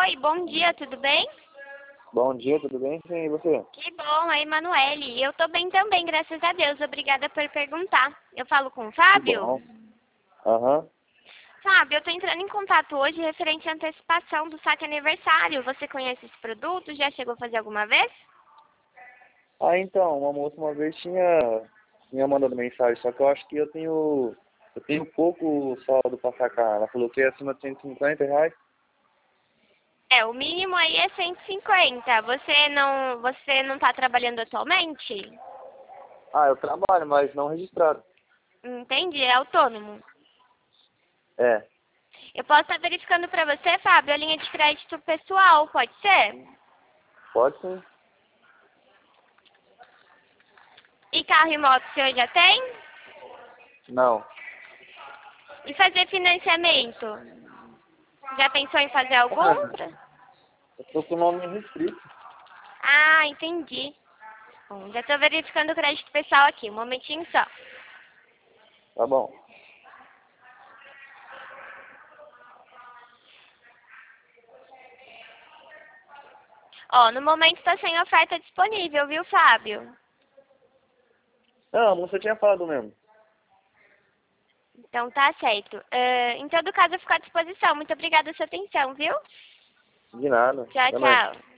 Oi, bom dia, tudo bem? Bom dia, tudo bem? Sim, e você? Que bom, é Emanuele. Eu tô bem também, graças a Deus. Obrigada por perguntar. Eu falo com o Que Fábio? bom. Aham. Fábio, eu tô entrando em contato hoje referente à antecipação do saque aniversário. Você conhece esse produto? Já chegou a fazer alguma vez? Ah, então, uma moça uma vez tinha mandado mensagem, só que eu acho que eu tenho pouco saldo para sacar. Ela falou que é acima de R$ 150. É, o mínimo aí é 150. Você não tá trabalhando atualmente? Ah, eu trabalho, mas não registrado. Entendi, é autônomo. É, Eu posso estar verificando para você, Fábio, a linha de crédito pessoal, pode ser? pode sim. E carro e moto o senhor já tem? Não. E fazer financiamento? Já pensou em fazer algum? Ah, eu tô com o nome restrito. Ah, entendi. Bom, já estou verificando o crédito pessoal aqui, um momentinho só. Tá bom. Ó, no momento está sem oferta disponível, viu, Fábio? Não, a moça tinha falado mesmo. Então tá certo. Em todo caso, eu fico à disposição. Muito obrigada pela sua atenção, viu? De nada. Tchau, Até mais. tchau.